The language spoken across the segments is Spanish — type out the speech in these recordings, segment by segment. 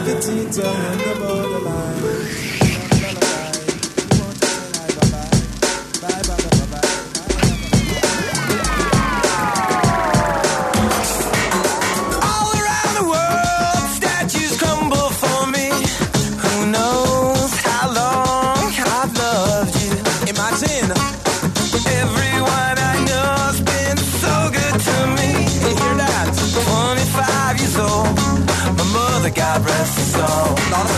Petite on the borderline. God rest his soul.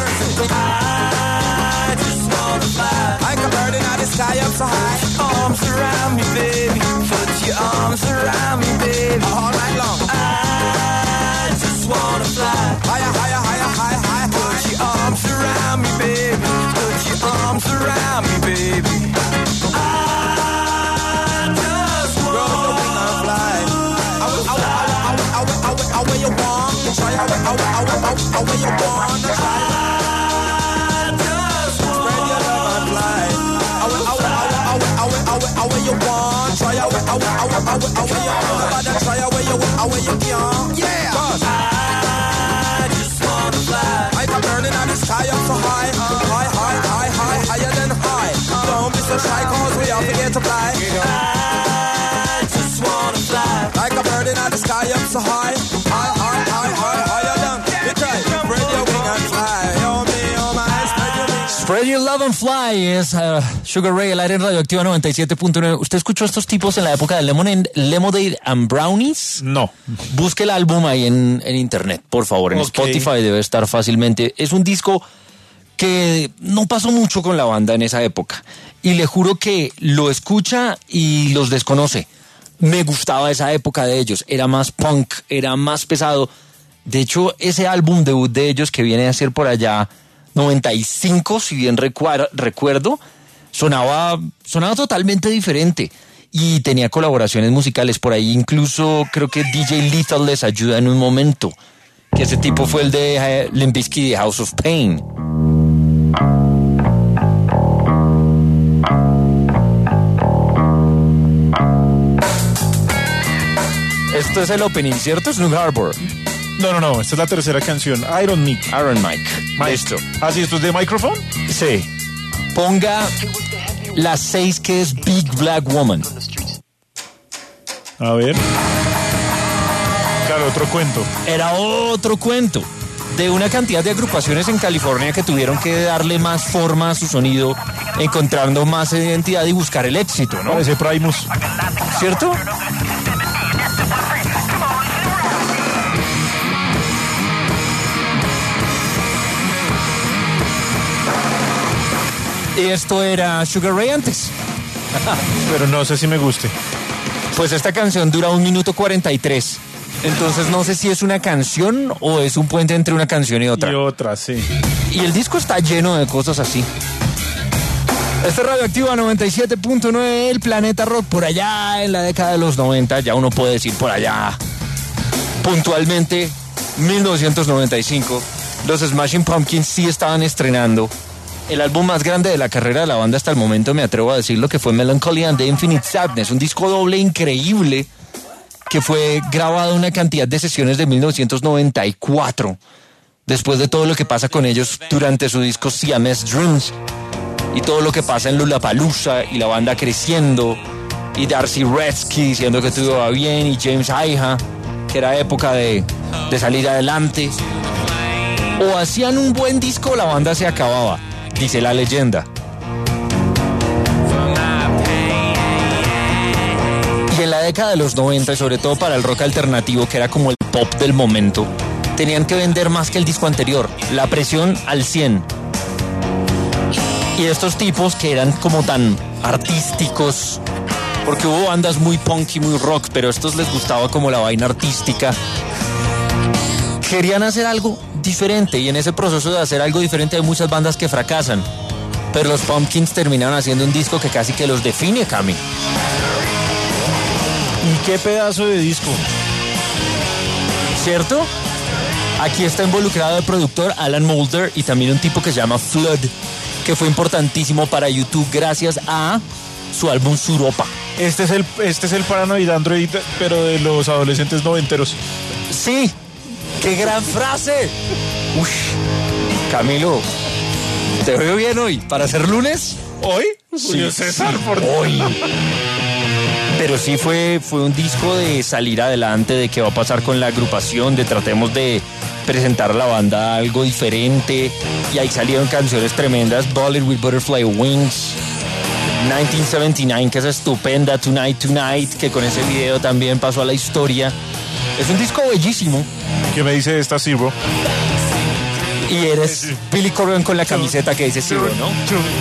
I just wanna fly like a bird in the sky up so high. Arms around me, baby. Put your arms around me, baby. All night long. I just wanna fly higher, higher, higher, higher, higher. Put your arms around me, baby. Put your arms around me, baby. I just wanna fly. I where you want. Try away you wanna try. Spread your love and fly. Away you want. Try away you want. Try away you can. Yeah. I just wanna fly. Like a bird in the sky up so high, higher than high. Don't be so shy 'cause we all forget to fly. I just wanna fly. Like a bird in the sky up so high, higher than. We try. Spread your wing and fly. Oh me, oh my, spread your wings. Spread your love and fly es Sugar Ray, el aire en Radioactiva 97.9. ¿Usted escuchó a estos tipos en la época de Lemonade and Brownies? No. Busque el álbum ahí en internet, por favor. En Spotify debe estar fácilmente. Es un disco que no pasó mucho con la banda en esa época. Y le juro que lo escucha y los desconoce. Me gustaba esa época de ellos. Era más punk, era más pesado. De hecho, ese álbum debut de ellos que viene a ser por allá 95, si bien recuerdo, sonaba totalmente diferente. Y tenía colaboraciones musicales por ahí. Incluso creo que DJ Lethal les ayuda en un momento. Que ese tipo fue el de Limp Bizkit de House of Pain. Esto es el opening, ¿cierto? Snug Harbor. No, esta es la tercera canción. Iron Mike. Listo. ¿Ah, sí, esto es de Microphone? Sí. Ponga la 6 que es Big Black Woman. A ver. Claro, otro cuento. Era otro cuento de una cantidad de agrupaciones en California que tuvieron que darle más forma a su sonido, encontrando más identidad y buscar el éxito, ¿no? Parece Primus. ¿Cierto? Y esto era Sugar Ray antes. Pero no sé si me guste. Pues esta canción dura 1 minuto 43. Entonces no sé si es una canción o es un puente entre una canción y otra. Y otra, sí. Y el disco está lleno de cosas así. Este Radioactiva 97.9, el planeta rock por allá en la década de los 90, ya uno puede decir por allá. Puntualmente, 1995, los Smashing Pumpkins sí estaban estrenando el álbum más grande de la carrera de la banda hasta el momento, me atrevo a decirlo, que fue Melancholy and the Infinite Sadness, un disco doble increíble que fue grabado en una cantidad de sesiones de 1994, después de todo lo que pasa con ellos durante su disco Siamese Dreams, y todo lo que pasa en Lollapalooza, y la banda creciendo, y Darcy Redsky diciendo que todo iba bien, y James Iha, que era época de salir adelante. O hacían un buen disco o la banda se acababa, dice la leyenda. Y en la década de los 90, sobre todo para el rock alternativo, que era como el pop del momento, tenían que vender más que el disco anterior, la presión al 100. Y estos tipos que eran como tan artísticos, porque hubo bandas muy punk y muy rock, pero a estos les gustaba como la vaina artística, querían hacer algo diferente, y en ese proceso de hacer algo diferente hay muchas bandas que fracasan, pero los Pumpkins terminaron haciendo un disco que casi que los define, Cami. ¿Y qué pedazo de disco? ¿Cierto? Aquí está involucrado el productor Alan Moulder y también un tipo que se llama Flood, que fue importantísimo para YouTube gracias a su álbum Suropa. Este es el Paranoid Android, pero de los adolescentes noventeros. Sí, qué gran frase. Ush. Camilo, te veo bien hoy. ¿Para ser lunes? ¿Hoy? Sí, Julio César, sí, por hoy. Pero sí fue un disco de salir adelante, de qué va a pasar con la agrupación, de tratemos de presentar a la banda algo diferente. Y ahí salieron canciones tremendas, Bullet with Butterfly Wings, 1979, que es estupenda, Tonight Tonight, que con ese video también pasó a la historia. Es un disco bellísimo. ¿Qué me dice esta Zero? Y eres Billy Corgan con la camiseta que dice Zero, ¿no?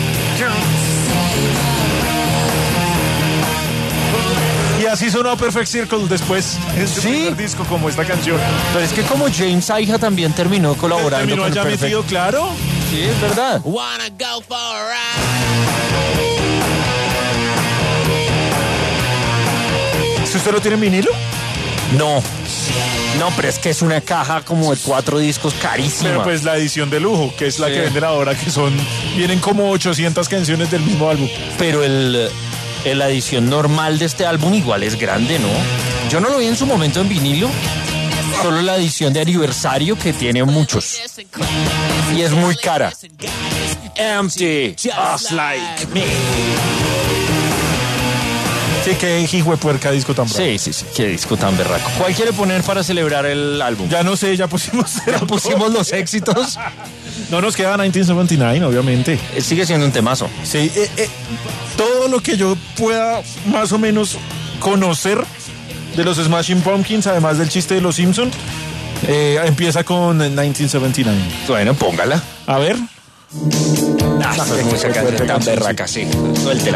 Y así sonó Perfect Circle después en su primer disco, como esta canción. Pero es que como James Iha también terminó colaborando ¿Terminó con ya Perfect. metido, claro? Sí, es verdad. ¿Si usted lo tiene en vinilo? No, pero es que es una caja como de 4 discos carísima. Pero pues la edición de lujo, que es la que venden ahora, que vienen como 800 canciones del mismo álbum. Pero la edición normal de este álbum igual es grande, ¿no? Yo no lo vi en su momento en vinilo, solo la edición de aniversario que tiene muchos. Y es muy cara. Empty, just like me. Sí, qué hijo de puerca disco tan bravo. Sí, qué disco tan berraco. ¿Cuál quiere poner para celebrar el álbum? Ya no sé, ya pusimos los éxitos. No nos queda 1979, obviamente. Sigue siendo un temazo. Sí, todo lo que yo pueda más o menos conocer de los Smashing Pumpkins, además del chiste de los Simpsons, empieza con 1979. Bueno, póngala. A ver. Esa es mucha canción tan berraca, sí. Suéltela.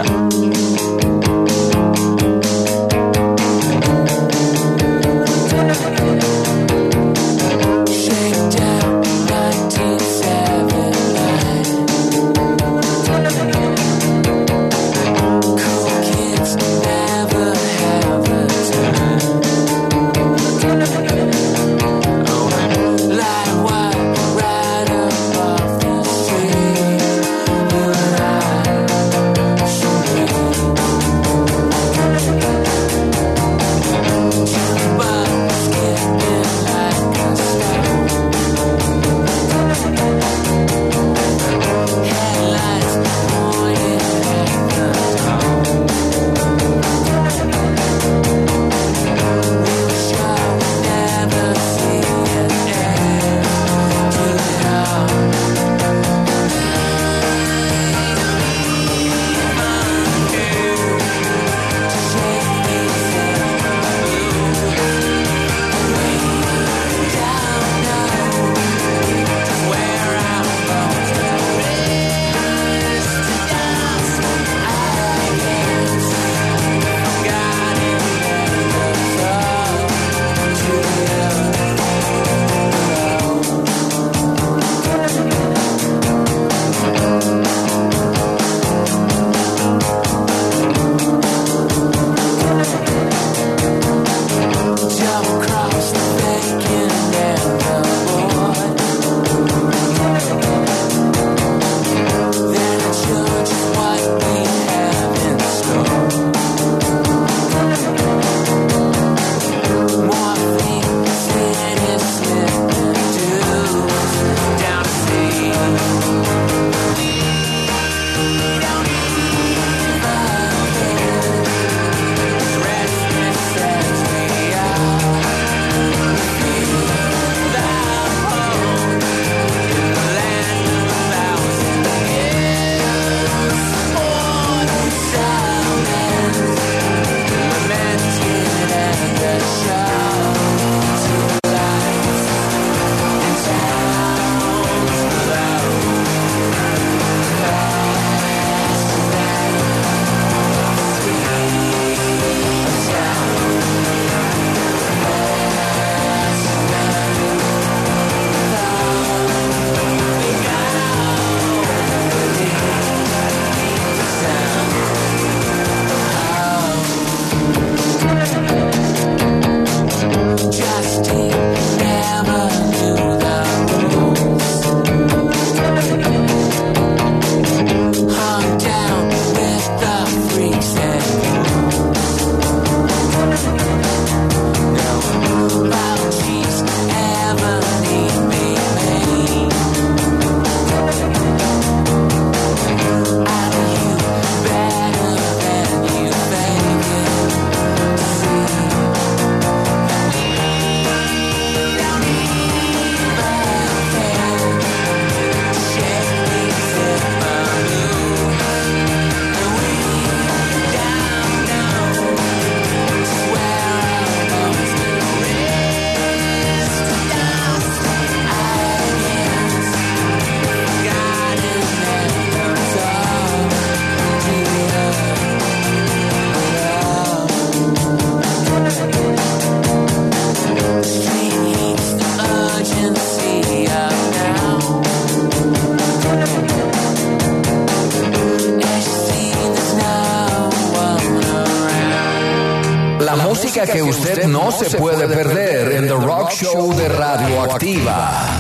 música que usted no se puede perder en The Rock Show de Radioactiva.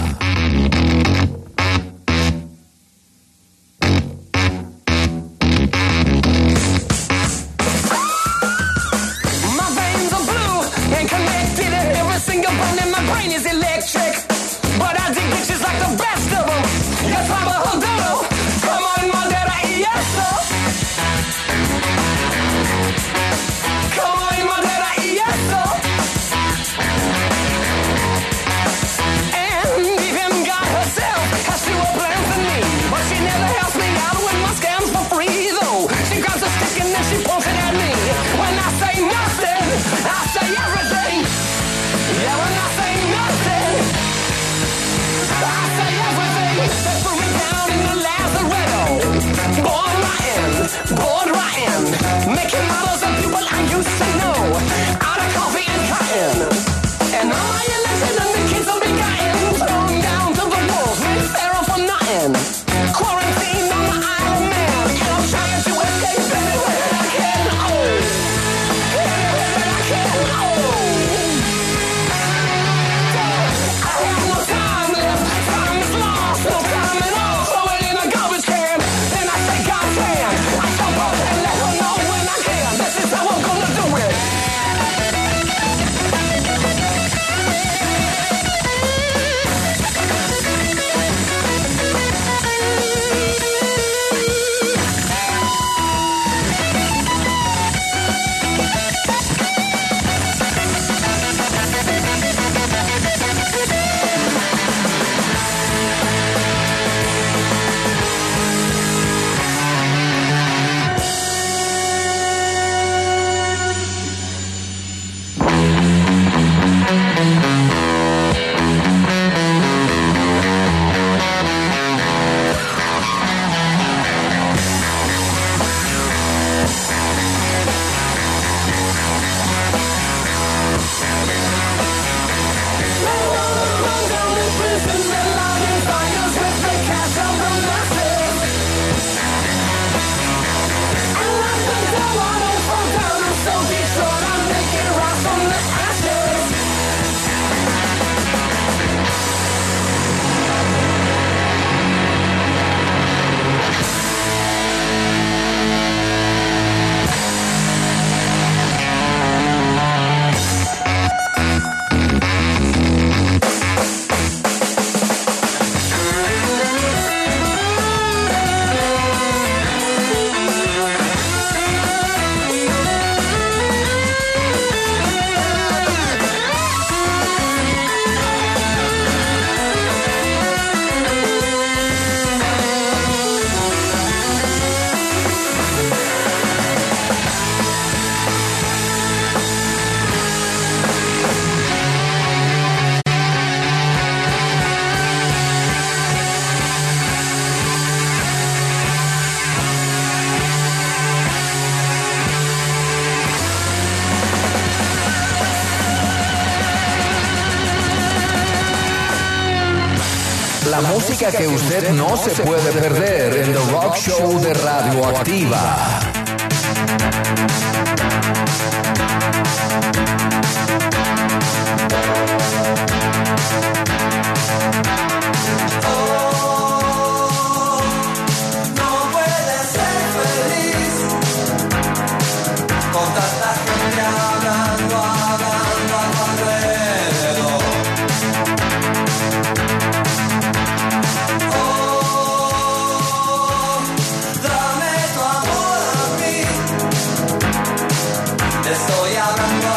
La música que usted no se puede perder en The Rock Show de Radioactiva. Estoy hablando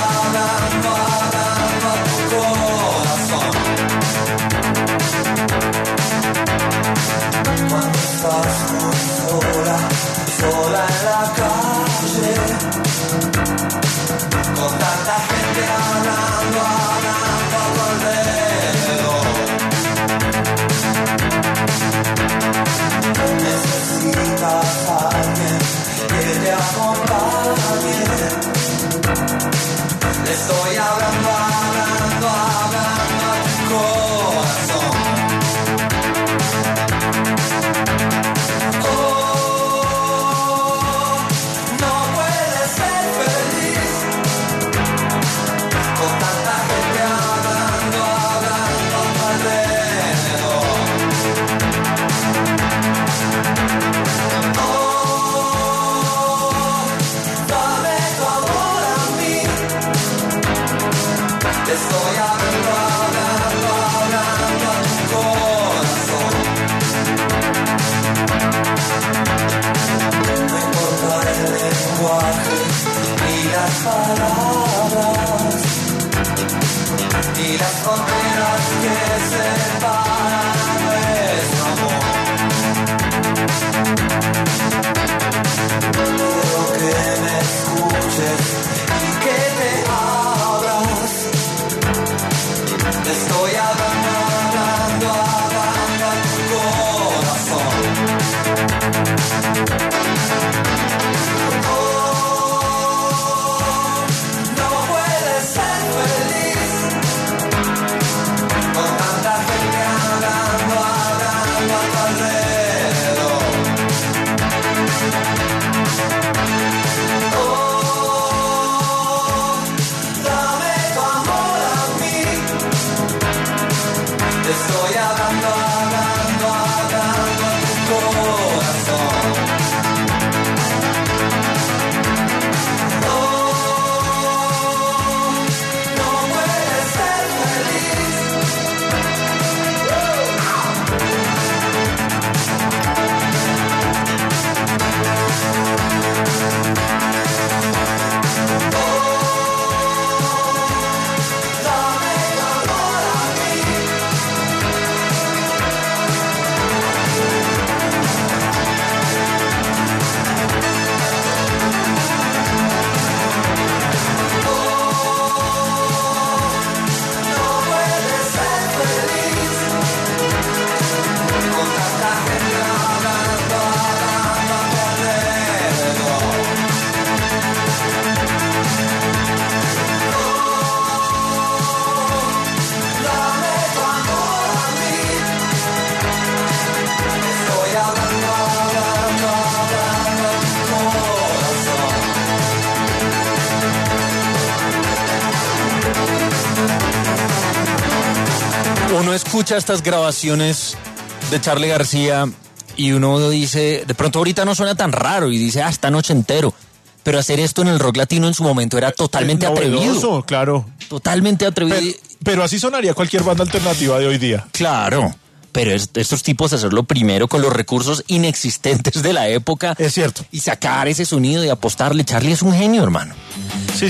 y las fronteras que separan nuestro amor. Quiero que me escuches y que te abras. Te estoy hablando, hablando, hablando a tu corazón. No puedes ser feliz con tanta gente hablando, hablando a tu alrededor. Dame tu amor a mí. Te estoy hablando, hablando, hablando a tu corazón. No puedes ser feliz. Dame tu amor a mí. No puedes ser feliz con tanta gente hablando, hablando a tu alrededor. Dame tu amor a mí. Estoy hablando, hablando, hablando a tu corazón. Uno escucha estas grabaciones de Charly García y uno dice, de pronto ahorita no suena tan raro y dice, esta noche entero. Pero hacer esto en el rock latino en su momento era totalmente atrevido. Novedoso, claro. Totalmente atrevido. Pero así sonaría cualquier banda alternativa de hoy día. Claro, pero estos tipos hacerlo primero con los recursos inexistentes de la época. Es cierto. Y sacar ese sonido y apostarle. Charly es un genio, hermano. Sí.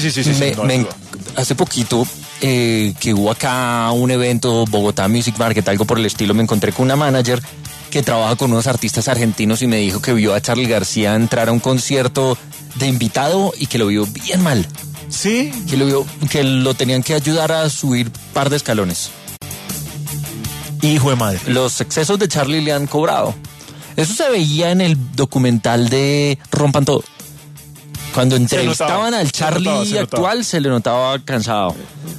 Hace poquito que hubo acá un evento, Bogotá Music Market, algo por el estilo, me encontré con una manager que trabaja con unos artistas argentinos y me dijo que vio a Charly García entrar a un concierto de invitado y que lo vio bien mal. Sí. Que lo tenían que ayudar a subir par de escalones. Hijo de madre. Los excesos de Charly le han cobrado. Eso se veía en el documental de Rompan Todo. Cuando entrevistaban al Charly actual, se le notaba cansado.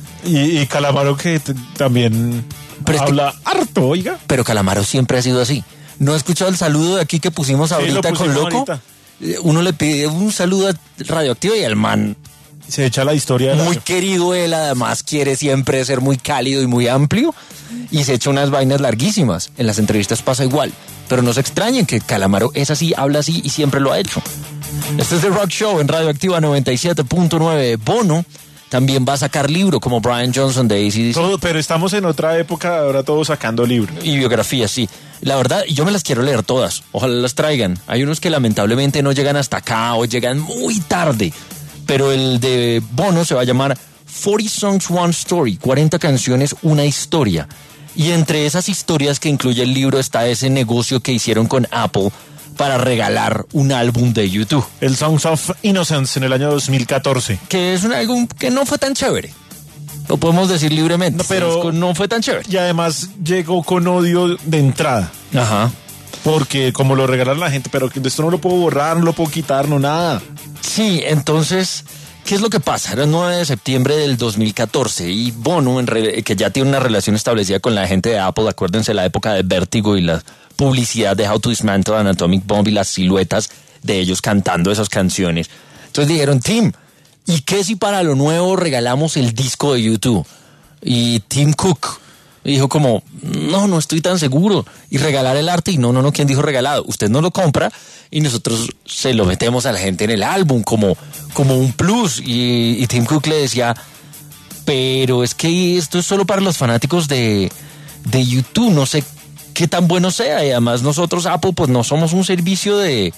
Y Calamaro que también habla harto, oiga. Pero Calamaro siempre ha sido así. ¿No ha escuchado el saludo de aquí que pusimos ahorita con Loco? Ahorita. Uno le pide un saludo a Radioactivo y el man se echa la historia. Muy querido él, además quiere siempre ser muy cálido y muy amplio y se echa unas vainas larguísimas. En las entrevistas pasa igual. Pero no se extrañen que Calamaro es así, habla así y siempre lo ha hecho. Este es The Rock Show en Radioactiva 97.9. Bono también va a sacar libro como Brian Johnson de AC/DC. Todo, pero estamos en otra época, ahora todos sacando libros. Y biografías, sí. La verdad, yo me las quiero leer todas. Ojalá las traigan. Hay unos que lamentablemente no llegan hasta acá o llegan muy tarde. Pero el de Bono se va a llamar 40 Songs, One Story. 40 canciones, una historia. Y entre esas historias que incluye el libro está ese negocio que hicieron con Apple para regalar un álbum de YouTube. El Songs of Innocence en el año 2014. Que es un álbum que no fue tan chévere. Lo podemos decir libremente. No, pero no fue tan chévere. Y además llegó con odio de entrada. Ajá. Porque como lo regalaron la gente, pero esto no lo puedo borrar, no lo puedo quitar, no nada. Sí, entonces, ¿qué es lo que pasa? Era el 9 de septiembre del 2014 y Bono, que ya tiene una relación establecida con la gente de Apple, acuérdense la época de Vértigo y la publicidad de How to Dismantle an Atomic Bomb y las siluetas de ellos cantando esas canciones. Entonces dijeron, Tim, ¿y qué si para lo nuevo regalamos el disco de YouTube? Y Tim Cook dijo como, no estoy tan seguro. Y regalar el arte, y no, ¿quién dijo regalado? Usted no lo compra y nosotros se lo metemos a la gente en el álbum como un plus. Y Tim Cook le decía, pero es que esto es solo para los fanáticos de YouTube, no sé qué tan bueno sea. Y además nosotros, Apple, pues no somos un servicio de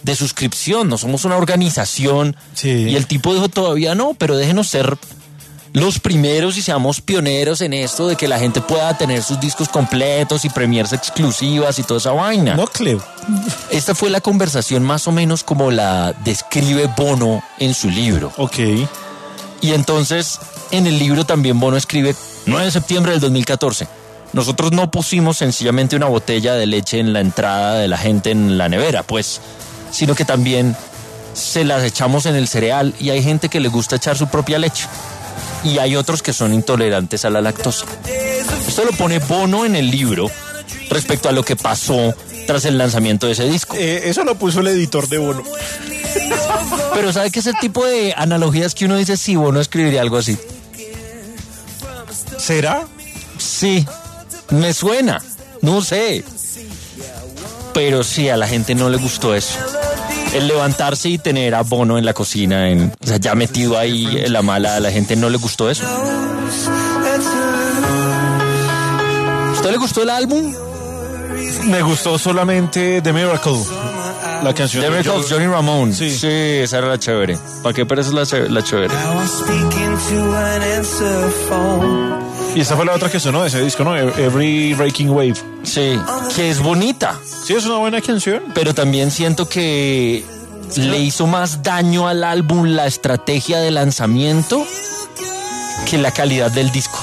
suscripción, no somos una organización. Sí. Y el tipo dijo, todavía no, pero déjenos ser los primeros y seamos pioneros en esto de que la gente pueda tener sus discos completos y premieres exclusivas y toda esa vaina. No creo. Esta fue la conversación más o menos como la describe Bono en su libro. Ok. Y entonces, en el libro también Bono escribe 9 de septiembre del 2014. Nosotros no pusimos sencillamente una botella de leche en la entrada de la gente en la nevera, pues, sino que también se las echamos en el cereal y hay gente que le gusta echar su propia leche. Y hay otros que son intolerantes a la lactosa. Esto lo pone Bono en el libro respecto a lo que pasó tras el lanzamiento de ese disco. Eso lo puso el editor de Bono. Pero ¿sabe qué es el tipo de analogías que uno dice? Sí, Bono escribiría algo así. ¿Será? Sí, me suena, no sé. Pero sí, a la gente no le gustó eso. El levantarse y tener a Bono en la cocina, o sea, ya metido ahí en la mala, a la gente no le gustó eso. ¿Usted le gustó el álbum? Me gustó solamente The Miracle. La canción The Miracle of Johnny Ramone. Sí. Sí, esa era la chévere. ¿Para qué? Pero esa es la chévere. Y esta fue la otra que sonó de ese disco, ¿no? Every Breaking Wave. Sí, que es bonita. Sí, es una buena canción. Pero también siento que le hizo más daño al álbum la estrategia de lanzamiento que la calidad del disco.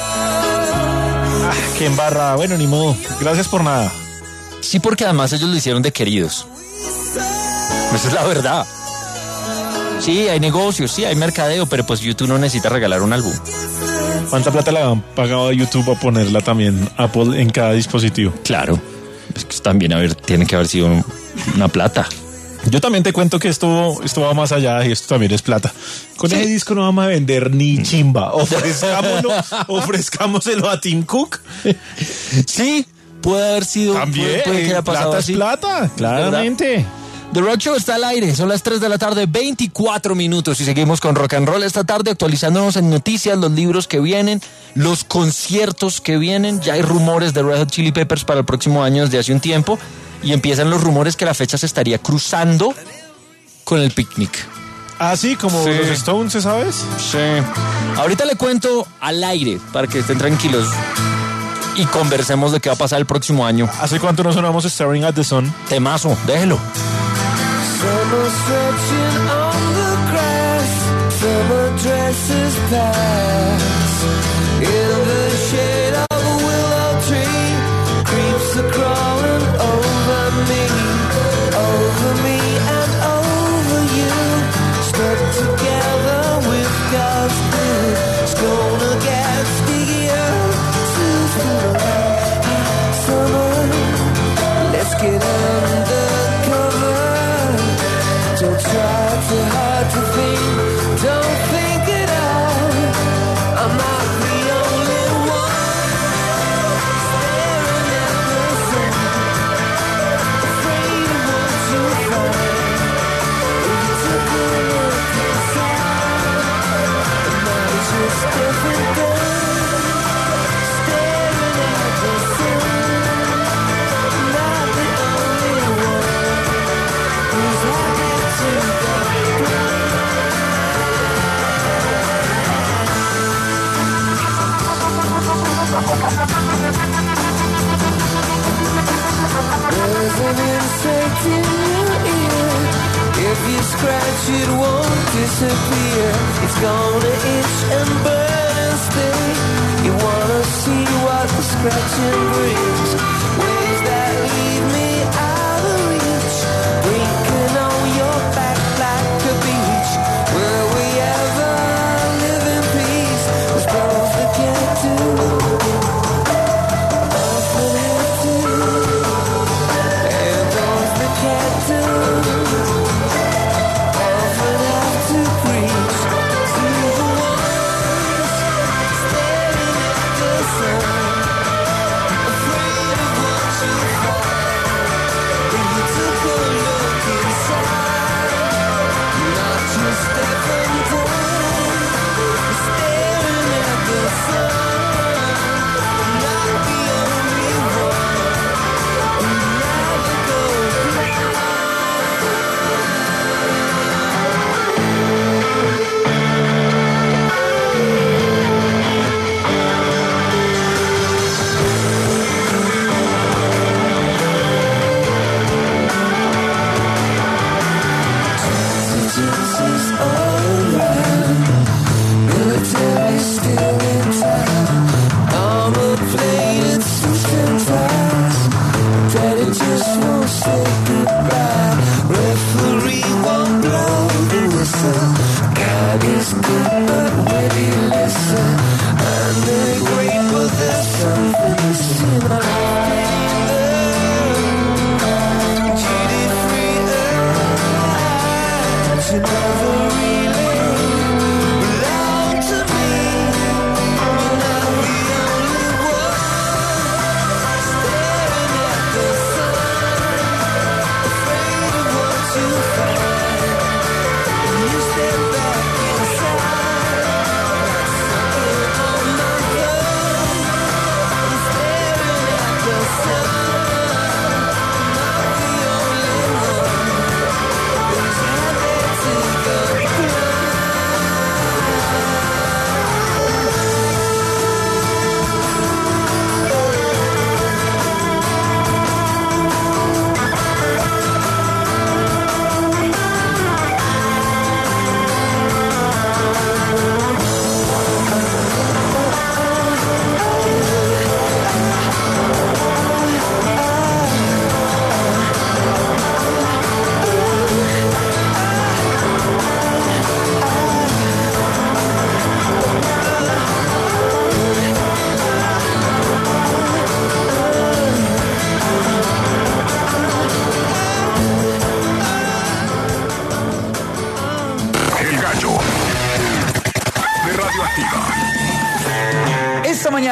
Qué embarrada. Bueno, ni modo. Gracias por nada. Sí, porque además ellos lo hicieron de queridos. Esa es la verdad. Sí, hay negocios, sí, hay mercadeo, pero pues YouTube no necesita regalar un álbum. ¿Cuánta plata le han pagado a YouTube a ponerla también Apple en cada dispositivo? Claro. Es que también, tiene que haber sido una plata. Yo también te cuento que esto va más allá y esto también es plata. Con ese disco no vamos a vender ni chimba. Ofrezcámoselo a Tim Cook. Sí, puede haber sido. También, puede que haya pasado plata así. es plata, claramente. The Rock Show está al aire, son las 3 de la tarde, 24 minutos y seguimos con Rock and Roll esta tarde actualizándonos en noticias, los libros que vienen, los conciertos que vienen. Ya hay rumores de Red Hot Chili Peppers para el próximo año desde hace un tiempo y empiezan los rumores que la fecha se estaría cruzando con el picnic. Ah, sí, como Sí. los Stones, ¿sabes? Sí. Ahorita le cuento al aire para que estén tranquilos y conversemos de qué va a pasar el próximo año. ¿Hace cuánto no sonamos Staring at the Sun? Temazo, déjelo. Summer stretching on the grass, summer dresses pass. In the shade of a willow tree, creeps are crawling over me and over you. Stuck together with God's glue, it's gonna get stickier soon. Summer, let's get under. Don't try too hard to think, don't think it out. I'm not the only one staring at the sun, afraid of what you'll find. If you took a look inside, it might just different girl staring at the sun. Not the only one who's happy. There's an insect in your ear. If you scratch it won't disappear. It's gonna itch and burn and sting. You wanna see what the scratching brings. Ways that lead me out of reach. Blinking on your back like a beach. Will we ever live in peace? There's both that can't do. Afraid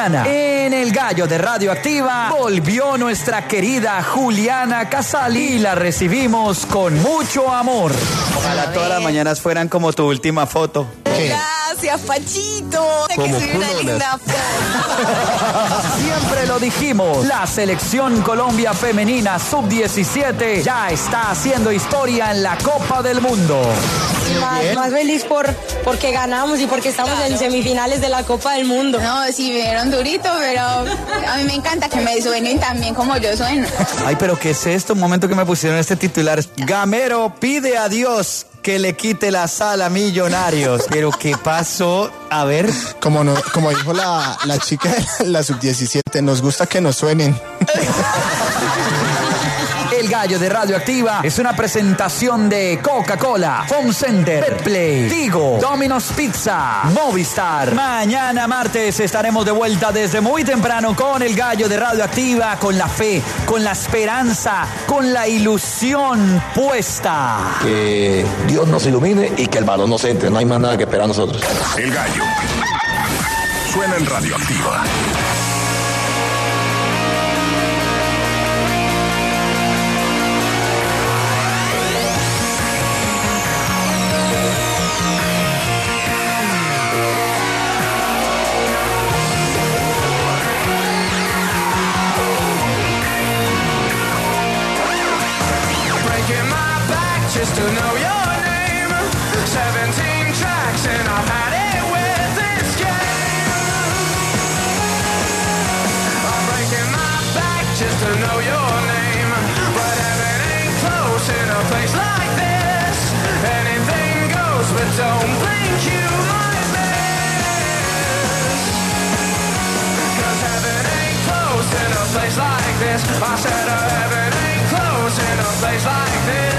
mañana, en El Gallo de Radioactiva, volvió nuestra querida Juliana Casali y la recibimos con mucho amor. Ojalá todas las mañanas fueran como tu última foto. Gracias, Pachito. Que soy una linda foto. Siempre lo dijimos, la selección Colombia femenina sub-17 ya está haciendo historia en la Copa del Mundo. Más feliz porque ganamos y porque estamos en semifinales de la Copa del Mundo. No, sí, me dieron durito, pero a mí me encanta que me suenen también como yo sueno. Ay, pero ¿qué es esto? Un momento que me pusieron este titular. Gamero pide a Dios que le quite la sal a Millonarios. Pero ¿qué pasó? A ver. Como dijo la chica de la sub-17, nos gusta que nos suenen. El Gallo de Radioactiva es una presentación de Coca-Cola, Home Center, Betplay, Tigo, Domino's Pizza, Movistar. Mañana martes estaremos de vuelta desde muy temprano con El Gallo de Radioactiva, con la fe, con la esperanza, con la ilusión puesta. Que Dios nos ilumine y que el balón nos entre. No hay más nada que esperar a nosotros. El Gallo suena en Radioactiva. Just to know your name. 17 tracks and I've had it with this game. I'm breaking my back just to know your name. But heaven ain't close in a place like this. Anything goes, but don't blink, you might miss. 'Cause heaven ain't close in a place like this. I said heaven ain't close in a place like this.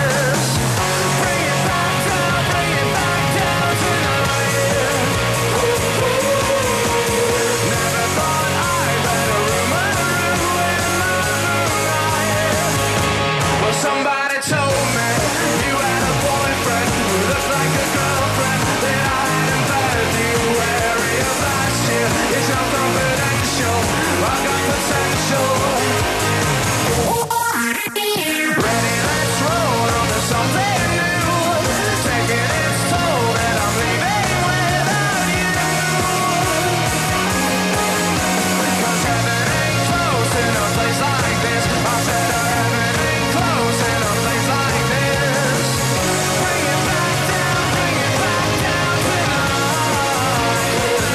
Somebody told me you had a boyfriend who looked like a girlfriend that I hadn't fed you. Wary of last year, it's not confidential. I got potential. Ready, let's roll on to something new. Taking its toll and I'm leaving without you. 'Cause heaven ain't close in a place like this. I said heaven ain't close in a place like this. Bring it back down tonight.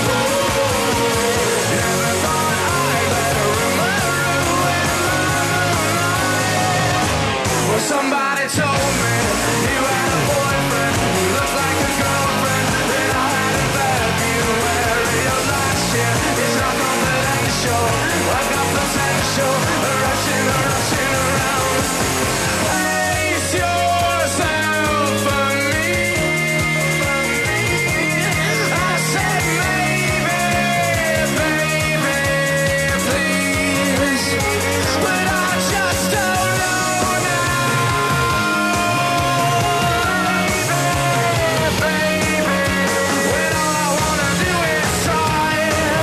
Never thought I'd let a rumor ruin my night. Well, somebody told me you had a boyfriend who looked like a girlfriend that I hadn't fed you. Wary of last year, it's not confidential. I got potential, rushing around. Place yourself for me. I said maybe, baby, please. But I just don't know now. Baby, when all I wanna do is try.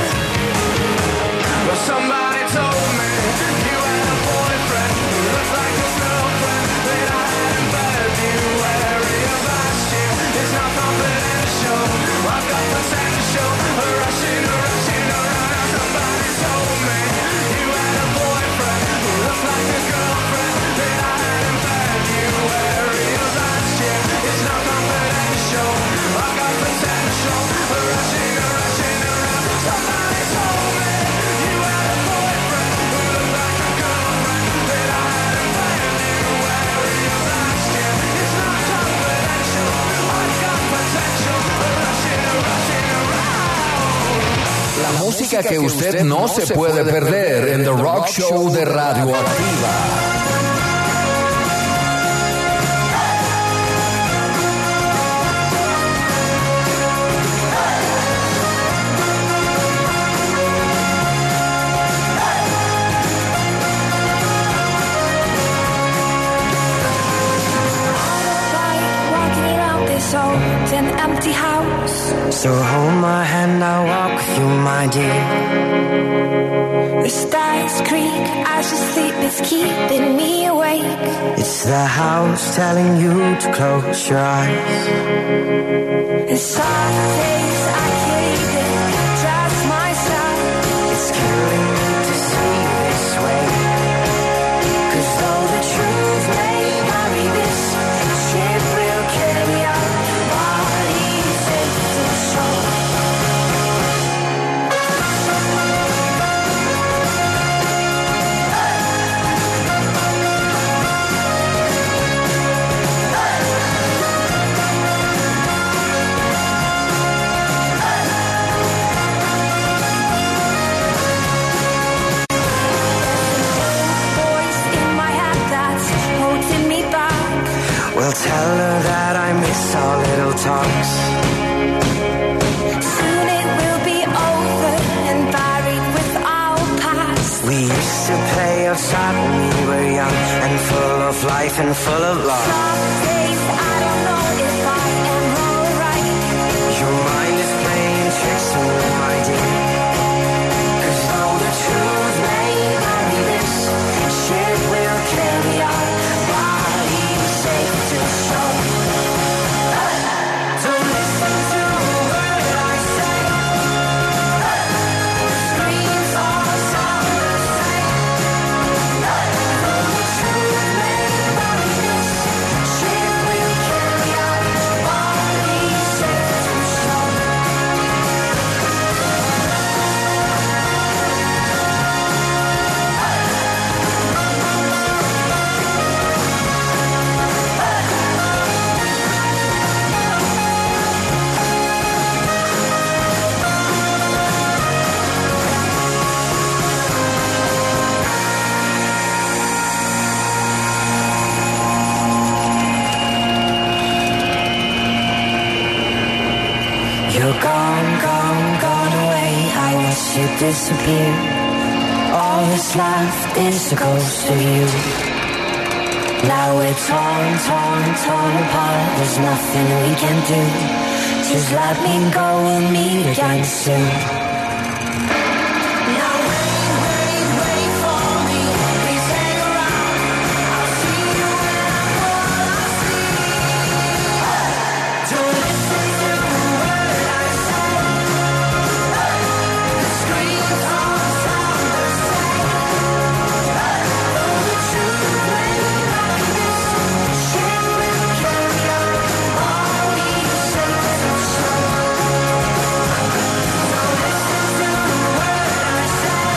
Well, somebody told me you had a boyfriend who looked like a girlfriend that I hadn't fed you. Wary of last year, it's not confidential. I've got potential, rushing around. Somebody told me you had a boyfriend who looked like a girlfriend that I hadn't fed you. Wary of last year, it's not confidential. I've got potential, rushing around. Somebody told me you had a boyfriend who looked like a girlfriend that I hadn't fed you. Wary of last year, it's not confidential. I've got potential, rushing around. La música que usted no se puede perder en The Rock Show de Radioactiva. Walking around this old and empty house. So hold my hand, I'll walk with you, my dear. The stars creak as you sleep, it's keeping me awake. It's the house telling you to close your eyes. And some days I can't even trust myself. It's killing me to see you this way. 'Cause though the truth may vary, this ship will carry our bodies safe to shore. Well, tell her that I miss our little talks. Soon it will be over and buried with our past. We used to play outside when we were young and full of life and full of love. Some days I don't know if I am alright. Your mind is playing tricks on me, my dear. 'Cause though the truth may vary, this ship will carry our bodies safe to shore. Don't listen to a word I say. Screams all sound the same. Though the truth may vary, this ship will carry our bodies safe to shore. You're gone, gone, gone away. I watch you disappear. All that's left is a ghost of you. Now we're torn, torn, torn apart. There's nothing we can do. Just let me go, we'll meet again soon. Now wait, wait, wait for me. Please hang around. I'll see you when I'm all I see. Don't listen to the word I say. The screams all sound the same. Though the truth may vary, this ship will carry our bodies safe to shore. Don't listen to the word I say.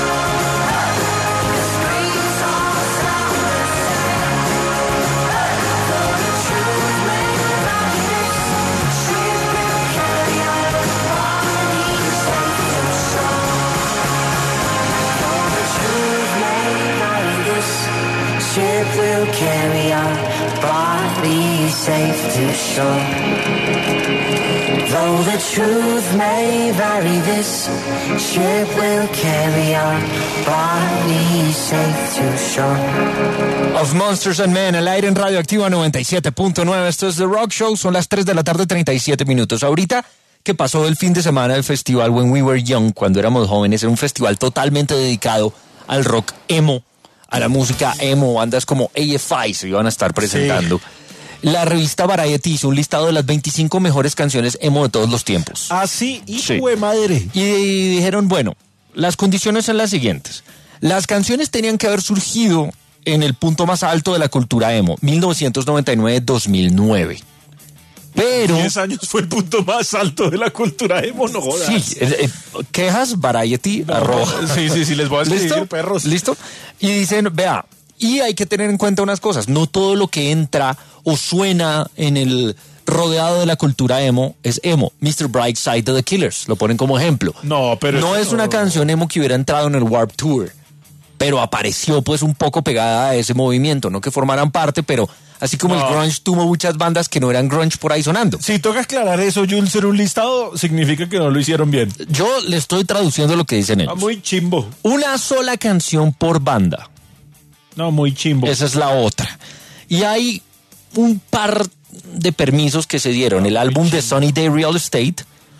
The screams all sound the same. Though the truth may vary, this ship will carry our bodies safe to shore. Though the truth may vary, this ship will carry our bodies safe to shore. Though the truth may vary, this ship will carry our bodies safe to shore. Of Monsters and Men, el aire en Radioactiva 97.9. Esto es The Rock Show, son las 3 de la tarde, 37 minutos. Ahorita que pasó el fin de semana del festival When We Were Young, cuando éramos jóvenes, era un festival totalmente dedicado al rock emo, a la música emo, bandas como AFI se iban a estar presentando. La revista Variety hizo un listado de las 25 mejores canciones emo de todos los tiempos. Así, hijo de madre. Y dijeron, bueno, las condiciones son las siguientes. Las canciones tenían que haber surgido en el punto más alto de la cultura emo, 1999-2009. Pero 10 años fue el punto más alto de la cultura emo, no jodas. Sí, quejas Variety @ Sí, les voy a escribir, ¿listo? perros. ¿Listo? Y dicen, vea, y hay que tener en cuenta unas cosas, no todo lo que entra o suena en el rodeado de la cultura emo es emo. Mr. Brightside de The Killers, lo ponen como ejemplo. No, pero no es una canción emo que hubiera entrado en el Warped Tour, pero apareció pues un poco pegada a ese movimiento, no que formaran parte, pero así como el grunge tuvo muchas bandas que no eran grunge por ahí sonando. Si toca aclarar eso, Jules, ser un listado significa que no lo hicieron bien. Yo le estoy traduciendo lo que dicen ellos. Muy chimbo. Una sola canción por banda. No, muy chimbo. Esa es la otra. Y hay un par de permisos que se dieron. El álbum de Sunny Day Real Estate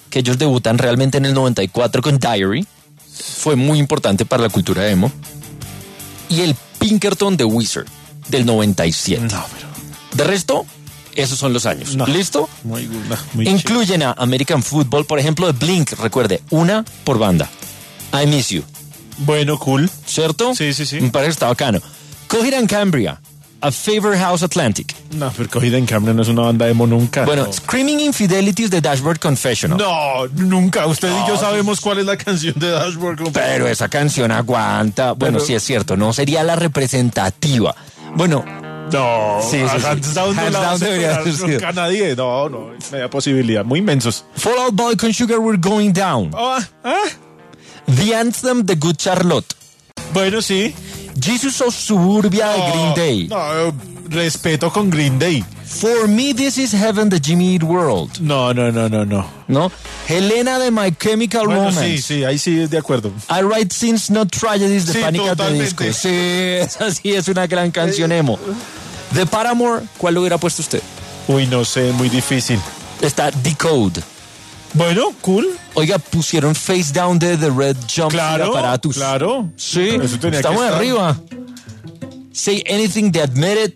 que ellos debutan realmente en el 94 con Diary. Fue muy importante para la cultura emo. Y el Pinkerton de Weezer del 97. No, pero... De resto, esos son los años. No. ¿Listo? Muy Incluyen a American Football, por ejemplo, de Blink. Recuerde, una por banda. I Miss You. Bueno, cool. ¿Cierto? Sí, sí, sí. Me parece que está bacano. Coheed and Cambria, A Favor House Atlantic. No, pero Coheed and Cambria no es una banda emo nunca. Bueno, no. Screaming Infidelities de Dashboard Confessional. No, nunca. Usted y yo sabemos cuál es la canción de Dashboard Confessional. Pero esa canción aguanta. Bueno, Pero- sí es cierto, no sería la representativa. Bueno, No, Sí, sí, sí. Hands Down no Hands la va a Down debería superar haber sido. nunca nadie. No, no, media posibilidad. Muy inmensos. Fall Out Boy con Sugar We're Going Down. The Anthem de Good Charlotte. Bueno, sí. Jesus of Suburbia de Green Day. No, respeto con Green Day. For Me This Is Heaven de Jimmy Eat World. No. ¿No? Helena de My Chemical Bueno, Romance. sí, ahí sí de acuerdo. I Write Sins Not Tragedies de Sí, Panic! At the totalmente. Disco. Sí, esa sí es una gran canción emo. De Paramore, ¿cuál lo hubiera puesto usted? Uy, no sé, muy difícil. Está Decode. Bueno, cool. Oiga, pusieron Face Down de The Red Jump Claro, Apparatus. claro. Sí, Eso tenía está que muy estar. arriba. Say Anything de Admit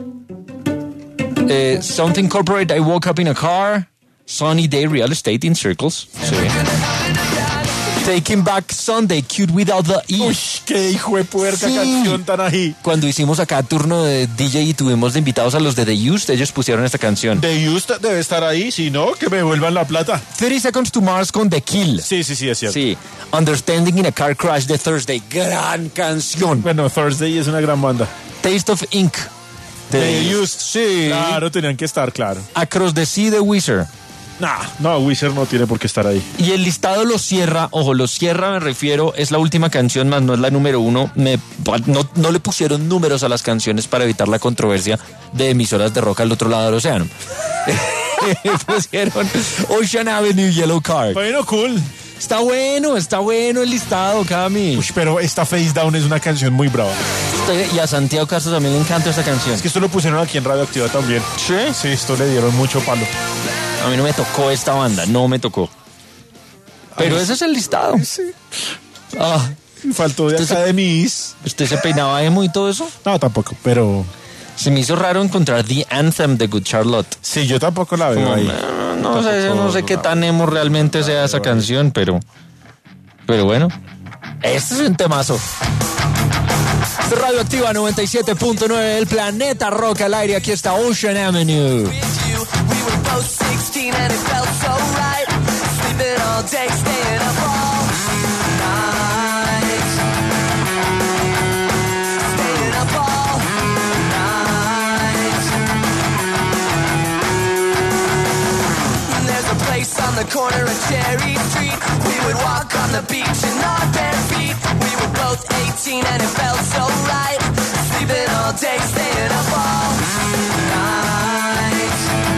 It. Something Corporate, I Woke Up in a Car. Sunny Day Real Estate in Circles. Sí. Taking Back Sunday, Cute Without the E. Uy, qué hijo de puerca Sí. canción tan ají. Cuando hicimos acá turno de DJ y tuvimos de invitados a los de The Used, ellos pusieron esta canción. The Used debe estar ahí, si no, que me vuelvan la plata. 30 Seconds to Mars con The Kill. Sí, es cierto. Sí. Understanding in a Car Crash de Thursday. Gran canción. Bueno, Thursday es una gran banda. Taste of Ink. The Used. Sí. Claro, tenían que estar, claro. Across the Sea de Weezer. No, Wizard no tiene por qué estar ahí. Y el listado lo cierra, ojo, lo cierra, me refiero, es la última canción, más no es la número 1. No le pusieron números a las canciones para evitar la controversia de emisoras de rock al otro lado del océano. Pusieron Ocean Avenue, Yellow Card. Bueno, cool. Está bueno el listado, Cami. Uy, pero esta Face Down es una canción muy brava. Y a Santiago Castro también le encanta esta canción. Es que esto lo pusieron aquí en Radioactiva también. ¿Sí? Sí, esto le dieron mucho palo. A mí no me tocó esta banda, no me tocó. Pero ese es el listado. Sí. Ah, Faltó de Usted se- Academies. ¿usted se peinaba emo y todo eso? No, tampoco, pero... Se me hizo raro encontrar The Anthem de Good Charlotte. Sí, yo tampoco la veo Como, ahí. no sé qué tan emo realmente sea esa canción, pero bueno, este es un temazo. Este es Radioactiva 97.9, el planeta rock al aire. Aquí está Ocean Avenue. We were both 16 and it felt so right. Sleeping all day, staying up all night. Staying up all night. There's a place on the corner of Cherry Street. We would walk on the beach in our bare feet. We were both 18 and it felt so right. Sleeping all day, staying up all night.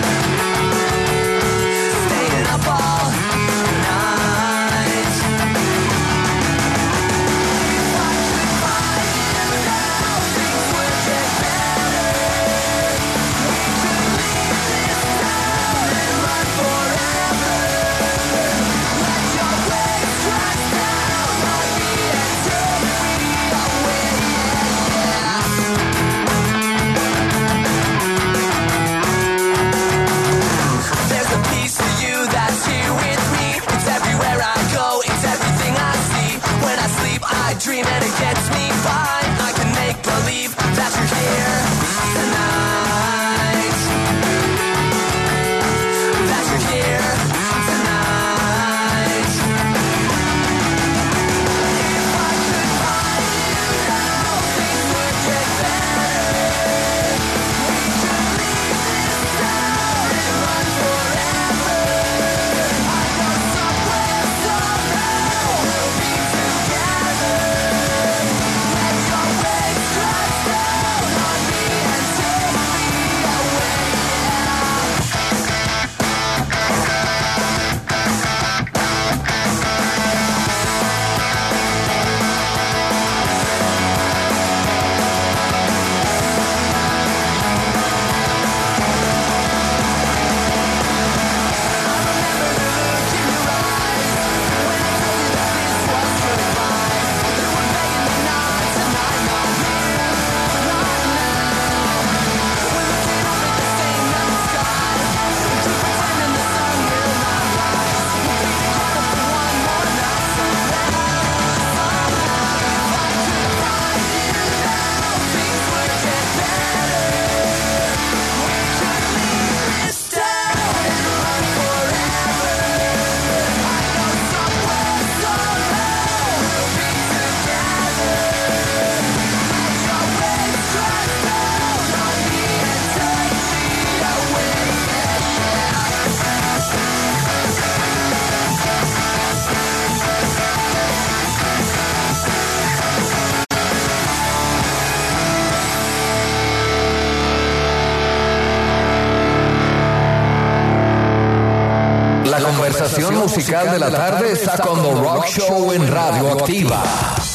Staying up all night. If I could find you now, things would get better. We could leave this town and run forever. Let your waves crash down on me until we are There's a piece of you that's here with me. It's everywhere I go, it's everything I see. When I sleep, I dream and it gets me fine. I can make believe that you're here tonight. That you're here tonight. If I could find you now, things would get better. We could leave this town and run forever. I know somewhere, somehow we'll be together. Let your recomendación musical de la tarde está con The Rock Show en Radioactiva.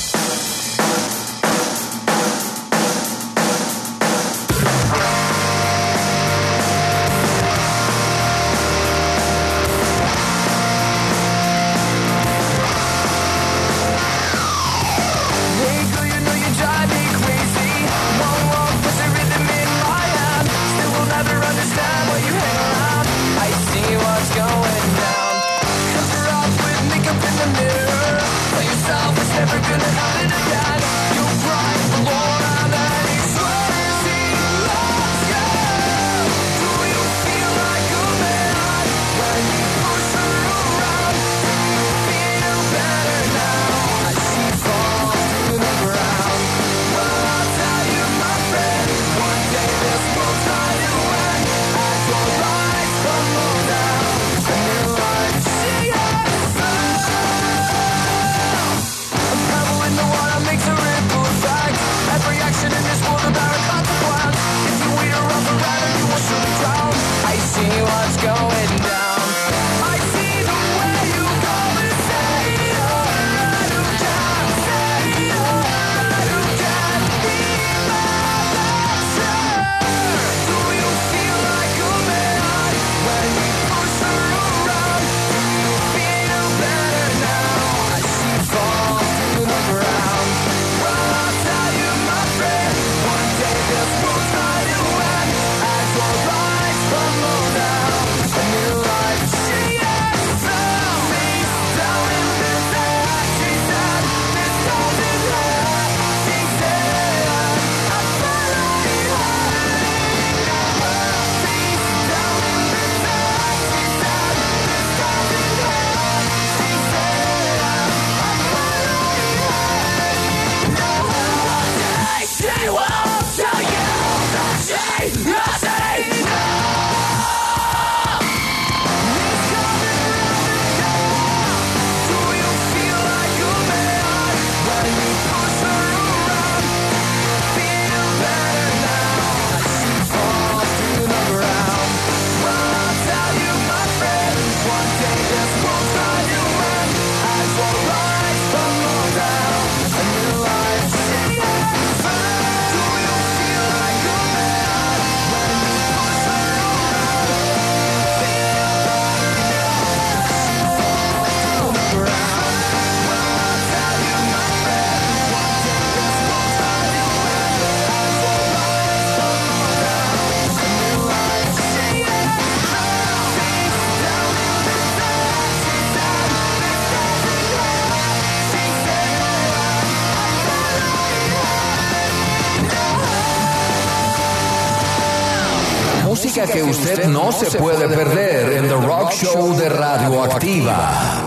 Música que usted no se puede perder en The Rock Show de Radioactiva.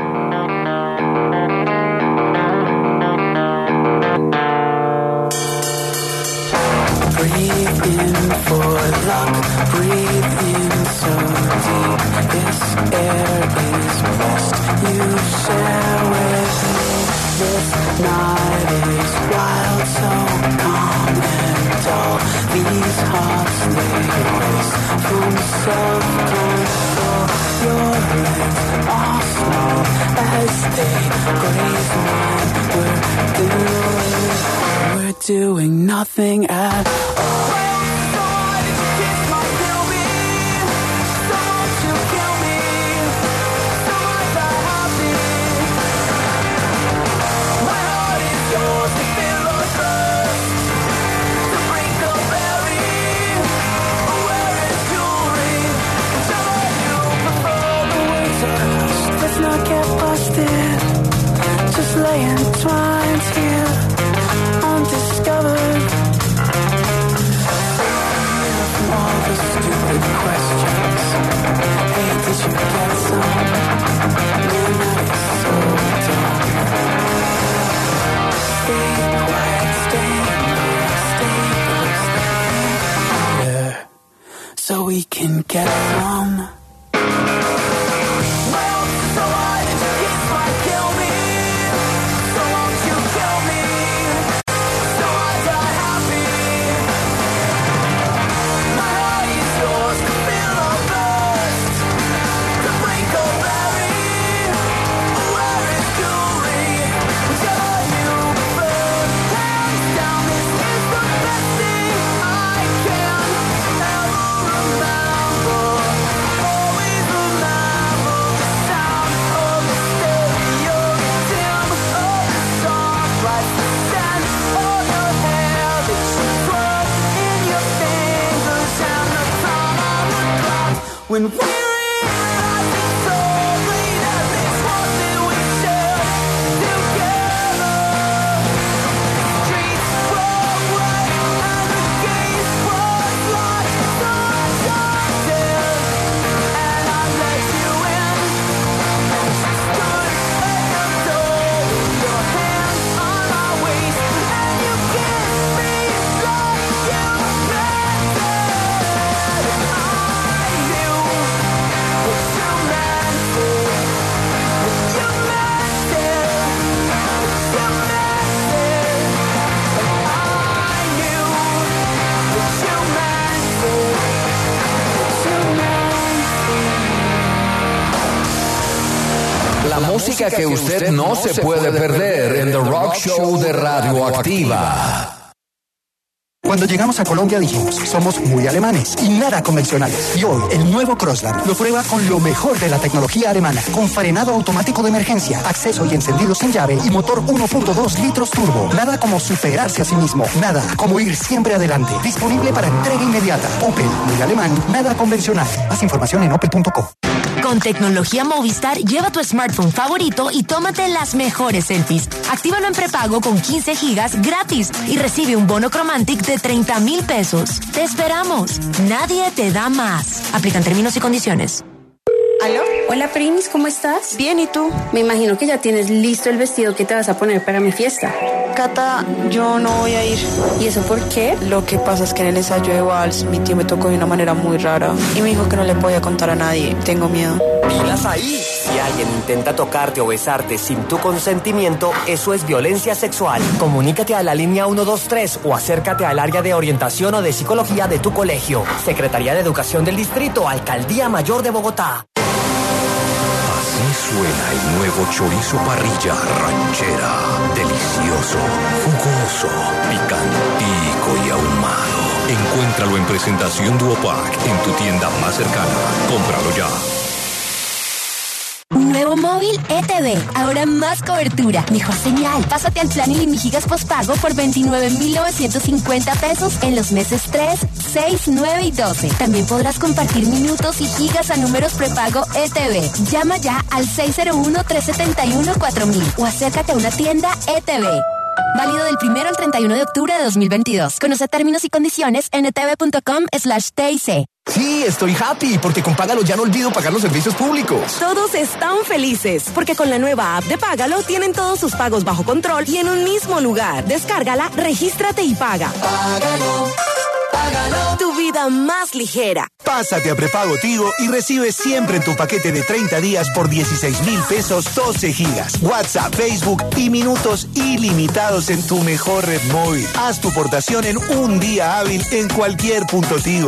Breathe in for luck, breathe in so deep. This air is best you share with me. This night is wild, so calm and dull. These hearts, they race from self-control. Your legs are small as they graze mine. We're doing nothing at all. Not get busted, just lay entwined here, undiscovered. From all the stupid questions, hey, did you get some? Man, that is so dumb. Stay quiet, stay here, so we can get some. Yours to feel our best, to break our barriers. when we realize it's only that this one that we share together. Streets were wet and the gates were locked, so I jumped in and I let you in. And she stood at the door, your hands on my waist, and you kissed me like you meant it. I knew what you meant it. You meant it. You meant it. I knew what you meant it. You meant it. La música que usted no se puede perder en The Rock Show de Radioactiva. Cuando llegamos a Colombia dijimos, somos muy alemanes y nada convencionales. Y hoy, el nuevo Crossland lo prueba con lo mejor de la tecnología alemana. Con frenado automático de emergencia, acceso y encendido sin llave y motor 1.2 litros turbo. Nada como superarse a sí mismo. Nada como ir siempre adelante. Disponible para entrega inmediata. Opel, muy alemán, nada convencional. Más información en opel.co. Con tecnología Movistar, lleva tu smartphone favorito y tómate las mejores selfies. Actívalo en prepago con 15 gigas gratis y recibe un bono Chromantic de 30,000 pesos. ¡Te esperamos! Nadie te da más. Aplican términos y condiciones. ¿Aló? Hola, Primis, ¿cómo estás? Bien, ¿y tú? Me imagino que ya tienes listo el vestido que te vas a poner para mi fiesta. Cata, yo no voy a ir. ¿Y eso por qué? Lo que pasa es que en el ensayo de vals mi tío me tocó de una manera muy rara y me dijo que no le podía contar a nadie. Tengo miedo. ¡Pilas ahí! Si alguien intenta tocarte o besarte sin tu consentimiento, eso es violencia sexual. Comunícate a la línea 123 o acércate al área de orientación o de psicología de tu colegio. Secretaría de Educación del Distrito, Alcaldía Mayor de Bogotá. Así suena el nuevo chorizo parrilla ranchera. Delicioso, jugoso, picantico y ahumado. Encuéntralo en presentación Duopack en tu tienda más cercana. Cómpralo ya. Nuevo móvil ETV, ahora más cobertura, mejor señal. Pásate al plan Ilimigigas postpago por 29,950 pesos en los meses 3, 6, 9 y 12. También podrás compartir minutos y gigas a números prepago ETV. Llama ya al 601-371-4000 o acércate a una tienda ETV. Válido del 1 al 31 de octubre de 2022. Conoce términos y condiciones en etv.com/TIC. Sí, estoy happy porque con Págalo ya no olvido pagar los servicios públicos. Todos están felices porque con la nueva app de Págalo tienen todos sus pagos bajo control y en un mismo lugar. Descárgala, regístrate y paga. Págalo, págalo. Tu vida más ligera. Pásate a prepago Tigo y recibe siempre en tu paquete de 30 días por 16,000 pesos 12 gigas, WhatsApp, Facebook y minutos ilimitados en tu mejor red móvil. Haz tu portación en un día hábil en cualquier punto Tigo.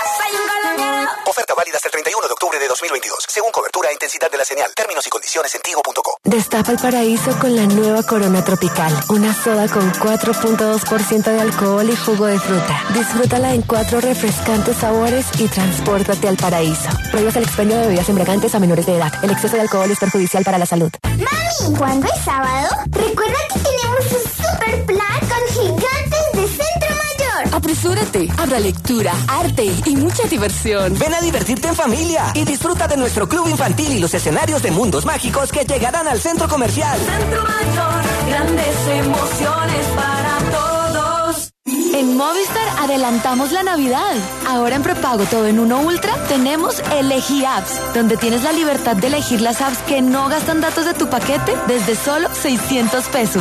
Oferta válida hasta el 31 de octubre de 2022. Según cobertura e intensidad de la señal. Términos y condiciones en tigo.co. Destapa el paraíso con la nueva Corona Tropical. Una soda con 4.2% de alcohol y jugo de fruta. Disfrútala en 4 refrescantes sabores y transpórtate al paraíso. Prohíbas el expendio de bebidas embriagantes a menores de edad. El exceso de alcohol es perjudicial para la salud. Mami, ¿cuándo es sábado? Recuerda que tenemos un super plan con gigantes de Centro Mayor. Apresúrate. Habrá lectura, arte y mucha diversión. Ven a divertirte en familia y disfruta de nuestro club infantil y los escenarios de mundos mágicos que llegarán al centro comercial. Centro Mayor, grandes emociones para todos. En Movistar adelantamos la Navidad. Ahora en prepago todo en uno Ultra tenemos Elegí Apps, donde tienes la libertad de elegir las apps que no gastan datos de tu paquete desde solo 600 pesos.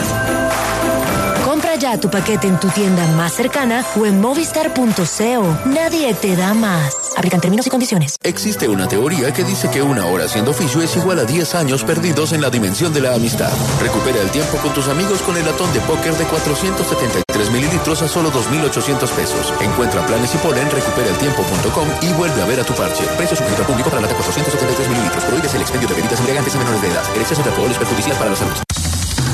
Compra ya tu paquete en tu tienda más cercana o en movistar.co. Nadie te da más. Aplican términos y condiciones. Existe una teoría que dice que 1 hora haciendo oficio es igual a 10 años perdidos en la dimensión de la amistad. Recupera el tiempo con tus amigos con el latón de póker de 473 mililitros a solo 2,800 pesos. Encuentra planes y pon en recuperaeltiempo.com y vuelve a ver a tu parche. Precio sujeto al público para lata 473 mililitros. Prohíbes el expendio de bebidas embriagantes a menores de edad. El exceso de alcohol es perjudicial para la salud.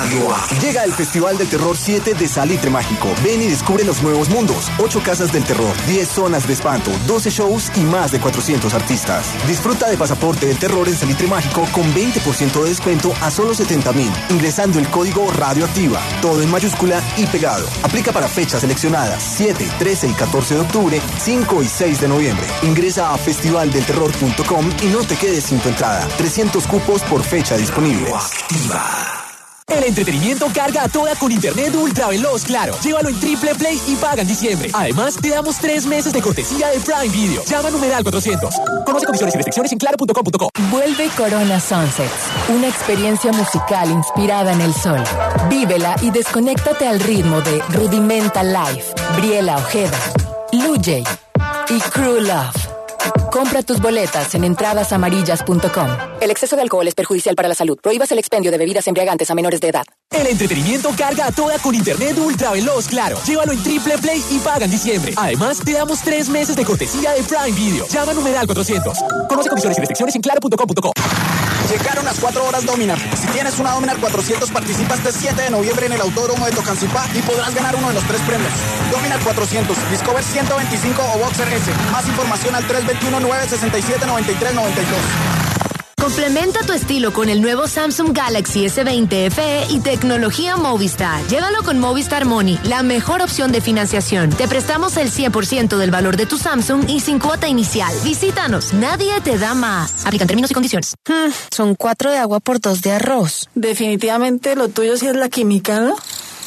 Llega el Festival del Terror 7 de Salitre Mágico. Ven y descubre los nuevos mundos. 8 casas del terror, 10 zonas de espanto, 12 shows y más de 400 artistas. Disfruta de Pasaporte del Terror en Salitre Mágico con 20% de descuento a solo 70.000, ingresando el código Radioactiva. Todo en mayúscula y pegado. Aplica para fechas seleccionadas 7, 13 y 14 de octubre, 5 y 6 de noviembre. Ingresa a festivaldelterror.com y no te quedes sin tu entrada. 300 cupos por fecha disponible. El entretenimiento carga a toda con internet ultra veloz Claro. Llévalo en Triple Play y paga en diciembre. Además, te damos 3 meses de cortesía de Prime Video. Llama numeral 400. Conoce condiciones y restricciones en claro.com.co. Vuelve Corona Sunsets, una experiencia musical inspirada en el sol. Vívela y desconéctate al ritmo de Rudimental Life, Briela Ojeda, Lou J y Crew Love. Compra tus boletas en entradasamarillas.com. El exceso de alcohol es perjudicial para la salud. Prohíbas el expendio de bebidas embriagantes a menores de edad. El entretenimiento carga a toda con internet ultra veloz Claro. Llévalo en Triple Play y paga en diciembre. Además, te damos 3 meses de cortesía de Prime Video. Llama numeral 400. Conoce condiciones y restricciones en claro.com.co. Llegaron las 4 horas Dominar. Si tienes una Dominar 400, participa este 7 de noviembre en el Autódromo de Tocancipá y podrás ganar uno de los 3 premios. Dominar 400, Discover 125 o Boxer S. Más información al 321-967-9392. Complementa tu estilo con el nuevo Samsung Galaxy S20 FE y tecnología Movistar. Llévalo con Movistar Money, la mejor opción de financiación. Te prestamos el 100% del valor de tu Samsung y sin cuota inicial. Visítanos, nadie te da más. Aplican términos y condiciones. Son 4 de agua por 2 de arroz. Definitivamente lo tuyo sí es la química, ¿no?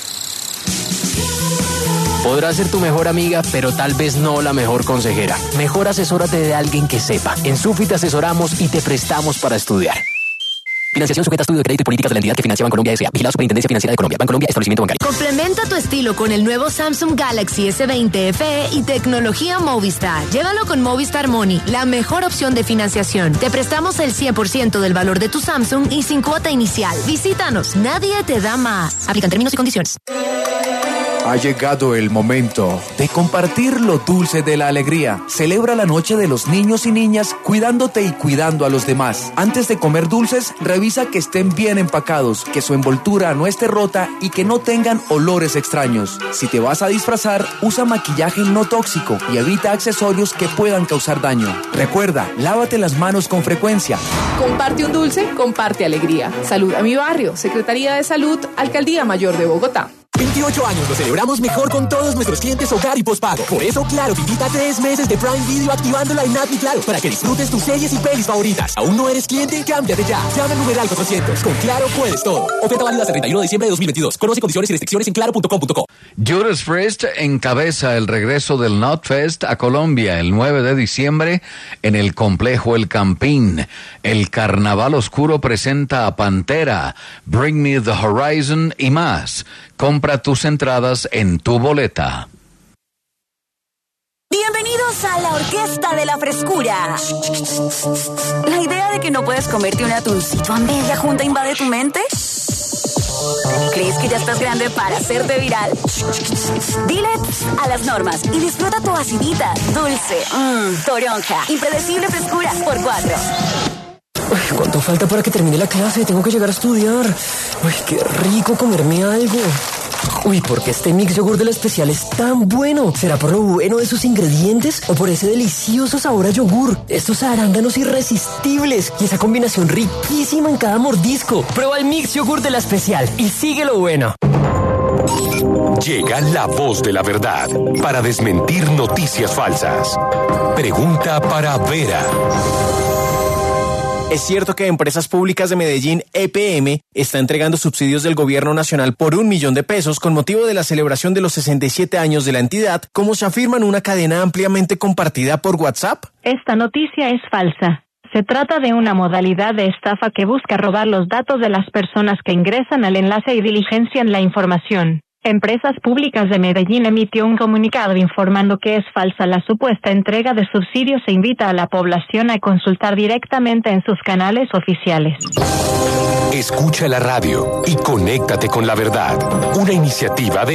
Podrá ser tu mejor amiga, pero tal vez no la mejor consejera. Mejor asesórate de alguien que sepa. En Sufi te asesoramos y te prestamos para estudiar. Financiación sujeta a estudio de crédito y políticas de la entidad que financia Bancolombia S.A. Vigilada Superintendencia Financiera de Colombia. Bancolombia, establecimiento bancario. Complementa tu estilo con el nuevo Samsung Galaxy S20 FE y tecnología Movistar. Llévalo con Movistar Money, la mejor opción de financiación. Te prestamos el 100% del valor de tu Samsung y sin cuota inicial. Visítanos, nadie te da más. Aplican términos y condiciones. Ha llegado el momento de compartir lo dulce de la alegría. Celebra la noche de los niños y niñas cuidándote y cuidando a los demás. Antes de comer dulces, revisa que estén bien empacados, que su envoltura no esté rota y que no tengan olores extraños. Si te vas a disfrazar, usa maquillaje no tóxico y evita accesorios que puedan causar daño. Recuerda, lávate las manos con frecuencia. Comparte un dulce, comparte alegría. Salud a mi barrio. Secretaría de Salud, Alcaldía Mayor de Bogotá. 28 años lo celebramos mejor con todos nuestros clientes hogar y postpago. Por eso, Claro te invita a 3 meses de Prime Video activando la App Mi Claro para que disfrutes tus series y pelis favoritas. ¿Aún no eres cliente? Cámbiate ya. Llama al numeral 400. Con Claro puedes todo. Oferta válida hasta el 31 de diciembre de 2022. Conoce condiciones y restricciones en claro.com.co. Judas Priest encabeza el regreso del Notfest a Colombia el 9 de diciembre en el complejo El Campín. El Carnaval Oscuro presenta a Pantera, Bring Me the Horizon y más. Compra tus entradas en tu boleta. Bienvenidos a la Orquesta de la Frescura. ¿La idea de que no puedes comerte un atuncito a media junta invade tu mente? ¿Crees que ya estás grande para hacerte viral? Dile a las normas y disfruta tu acidita, dulce, toronja, impredecible frescura por 4. ¿Cuánto falta para que termine la clase? Tengo que llegar a estudiar. Uy, qué rico comerme algo. Uy, ¿por qué este mix yogur de la especial es tan bueno? ¿Será por lo bueno de sus ingredientes o por ese delicioso sabor a yogur? Estos arándanos irresistibles y esa combinación riquísima en cada mordisco. Prueba el mix yogur de la especial y sigue lo bueno. Llega la voz de la verdad para desmentir noticias falsas. Pregunta para Vera. ¿Es cierto que Empresas Públicas de Medellín, EPM, está entregando subsidios del gobierno nacional por 1 millón de pesos con motivo de la celebración de los 67 años de la entidad, como se afirma en una cadena ampliamente compartida por WhatsApp? Esta noticia es falsa. Se trata de una modalidad de estafa que busca robar los datos de las personas que ingresan al enlace y diligencian la información. Empresas Públicas de Medellín emitió un comunicado informando que es falsa la supuesta entrega de subsidios e invita a la población a consultar directamente en sus canales oficiales. Escucha la radio y conéctate con la verdad. Una iniciativa de